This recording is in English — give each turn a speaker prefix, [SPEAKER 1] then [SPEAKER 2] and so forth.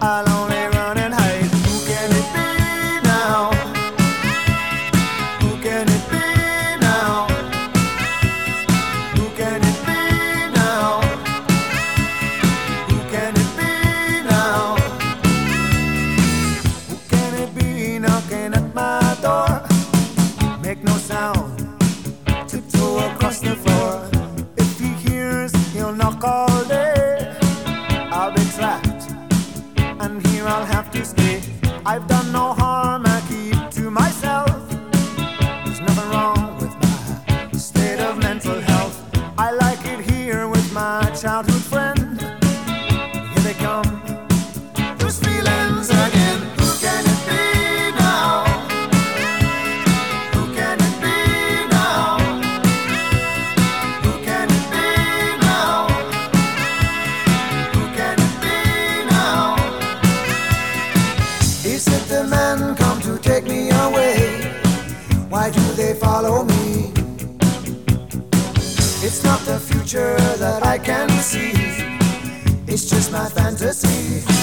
[SPEAKER 1] I'll only run and hide. Who can it be now? Who can it be now? Who can it be now? Who can it be now? Who can it be knocking at my door? Make no sound, tiptoe across the floor. If he hears, he'll knock all day. I'll be trapped, and here I'll have to stay. I've done no harm, I keep to myself. There's nothing wrong with my state of mental health. I like it here with my childhood friend. Here they come, those feelings again. Who can it be now? Who can it be now? Who can it be now? Who can it be now? Is it the men come to take me away? Why do they follow me? It's not the future that I can see. It's just my fantasy.